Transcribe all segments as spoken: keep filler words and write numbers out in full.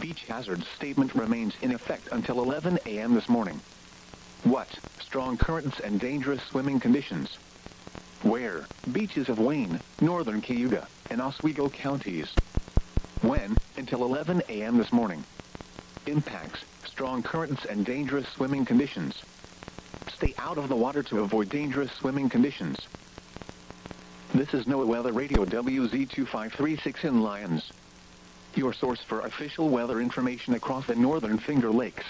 beach hazard statement remains in effect until eleven a m this morning. What? Strong currents and dangerous swimming conditions. Where? Beaches of Wayne, northern Cayuga, and Oswego counties. When? Until eleven a m this morning. Impacts: strong currents and dangerous swimming conditions. Stay out of the water to avoid dangerous swimming conditions. This is NOAA Weather Radio W Z two five three six in Lyons, your source for official weather information across the Northern Finger Lakes.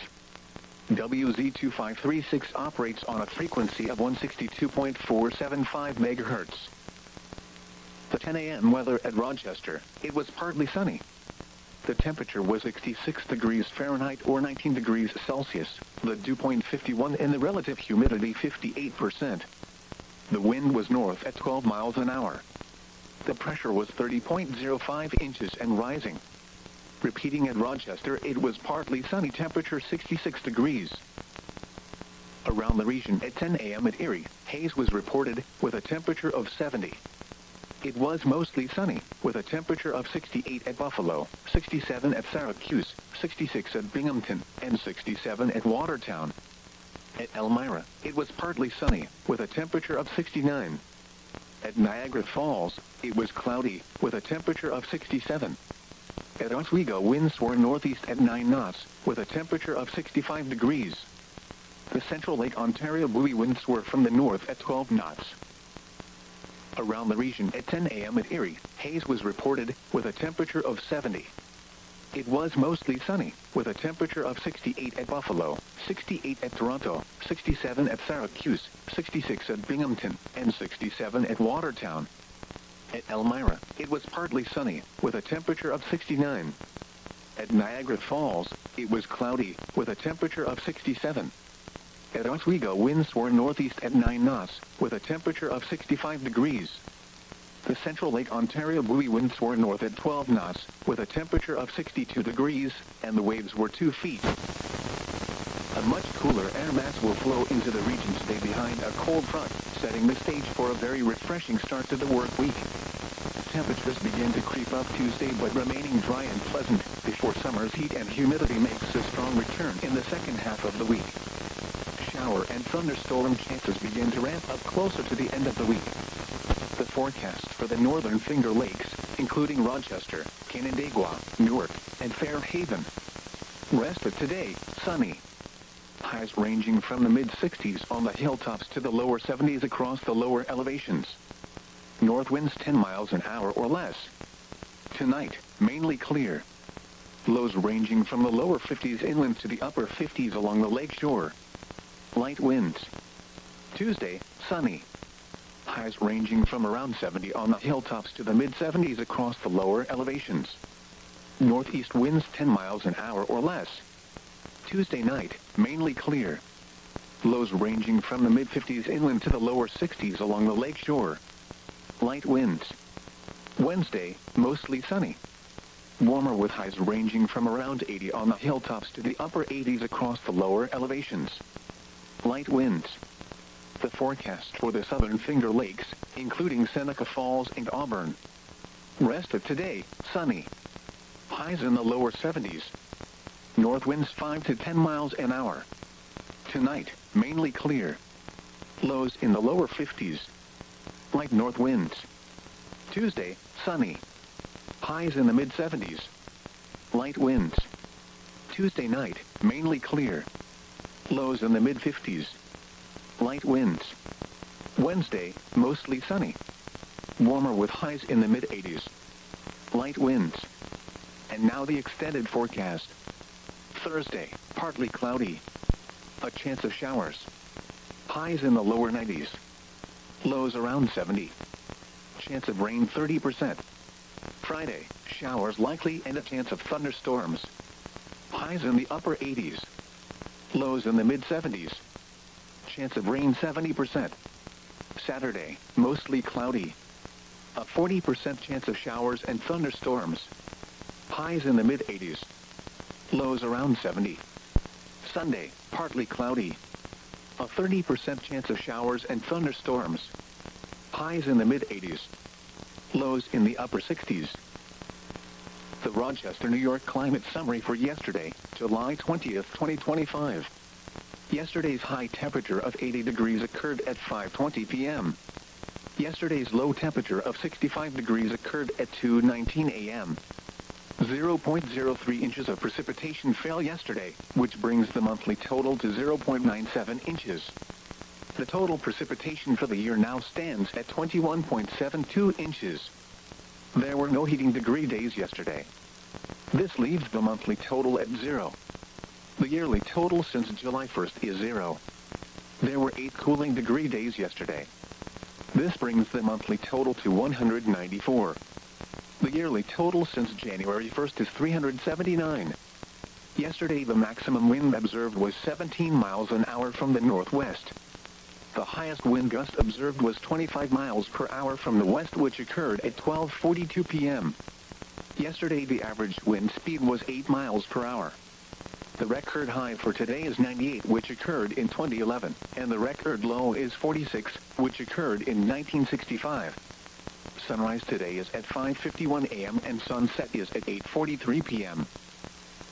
W Z two five three six operates on a frequency of one sixty-two point four seven five megahertz. The ten a m weather at Rochester: it was partly sunny. The temperature was sixty-six degrees Fahrenheit or nineteen degrees Celsius, the dew point fifty-one and the relative humidity fifty-eight percent. The wind was north at twelve miles an hour. The pressure was thirty point zero five inches and rising. Repeating at Rochester: it was partly sunny, temperature sixty-six degrees. Around the region at ten a m at Erie, haze was reported, with a temperature of seventy. It was mostly sunny, with a temperature of sixty-eight at Buffalo, sixty-seven at Syracuse, sixty-six at Binghamton, and sixty-seven at Watertown. At Elmira, it was partly sunny, with a temperature of sixty-nine. At Niagara Falls, it was cloudy, with a temperature of sixty-seven. At Oswego, winds were northeast at nine knots, with a temperature of sixty-five degrees. The Central Lake Ontario buoy winds were from the north at twelve knots. Around the region at ten a m at Erie, haze was reported, with a temperature of seventy. It was mostly sunny, with a temperature of sixty-eight at Buffalo, sixty-eight at Toronto, sixty-seven at Syracuse, sixty-six at Binghamton, and sixty-seven at Watertown. At Elmira, it was partly sunny, with a temperature of sixty-nine. At Niagara Falls, it was cloudy, with a temperature of sixty-seven. At Oswego, winds were northeast at nine knots, with a temperature of sixty-five degrees. The Central Lake Ontario buoy winds were north at twelve knots, with a temperature of sixty-two degrees, and the waves were two feet. A much cooler air mass will flow into the region today behind a cold front, setting the stage for a very refreshing start to the work week. Temperatures begin to creep up Tuesday, but remaining dry and pleasant, before summer's heat and humidity makes a strong return in the second half of the week. Shower and thunderstorm chances begin to ramp up closer to the end of the week. The forecast for the Northern Finger Lakes, including Rochester, Canandaigua, Newark, and Fairhaven. Rest of today, sunny. Highs ranging from the mid-sixties on the hilltops to the lower seventies across the lower elevations. North winds ten miles an hour or less. Tonight, mainly clear. Lows ranging from the lower fifties inland to the upper fifties along the lake shore. Light winds. Tuesday, sunny. Highs ranging from around seventy on the hilltops to the mid-seventies across the lower elevations. Northeast winds ten miles an hour or less. Tuesday night, mainly clear. Lows ranging from the mid-fifties inland to the lower sixties along the lake shore. Light winds. Wednesday, mostly sunny. Warmer with highs ranging from around eighty on the hilltops to the upper eighties across the lower elevations. Light winds. The forecast for the Southern Finger Lakes, including Seneca Falls and Auburn. Rest of today, sunny. Highs in the lower seventies. North winds five to ten miles an hour. Tonight, mainly clear. Lows in the lower fifties. Light north winds. Tuesday, sunny. Highs in the mid-seventies. Light winds. Tuesday night, mainly clear. Lows in the mid-fifties. Light winds. Wednesday, mostly sunny. Warmer with highs in the mid-eighties. Light winds. And now the extended forecast. Thursday, partly cloudy. A chance of showers. Highs in the lower nineties. Lows around seventy. Chance of rain thirty percent. Friday, showers likely and a chance of thunderstorms. Highs in the upper eighties. Lows in the mid-seventies. Chance of rain seventy percent. Saturday, mostly cloudy. A forty percent chance of showers and thunderstorms. Highs in the mid-eighties. Lows around seventy. Sunday, partly cloudy. A thirty percent chance of showers and thunderstorms. Highs in the mid-eighties. Lows in the upper sixties. The Rochester, New York climate summary for yesterday, July twentieth, twenty twenty-five. Yesterday's high temperature of eighty degrees occurred at five twenty p m Yesterday's low temperature of sixty-five degrees occurred at two nineteen a m zero point zero three inches of precipitation fell yesterday, which brings the monthly total to zero point nine seven inches. The total precipitation for the year now stands at twenty-one point seven two inches. There were no heating degree days yesterday. This leaves the monthly total at zero. The yearly total since July first is zero. There were eight cooling degree days yesterday. This brings the monthly total to one hundred ninety-four. The yearly total since January first is three hundred seventy-nine. Yesterday the maximum wind observed was seventeen miles an hour from the northwest. The highest wind gust observed was twenty-five miles per hour from the west, which occurred at twelve forty-two p m Yesterday the average wind speed was eight miles per hour. The record high for today is ninety-eight, which occurred in twenty eleven, and the record low is forty-six, which occurred in nineteen sixty-five. Sunrise today is at five fifty-one a m and sunset is at eight forty-three p m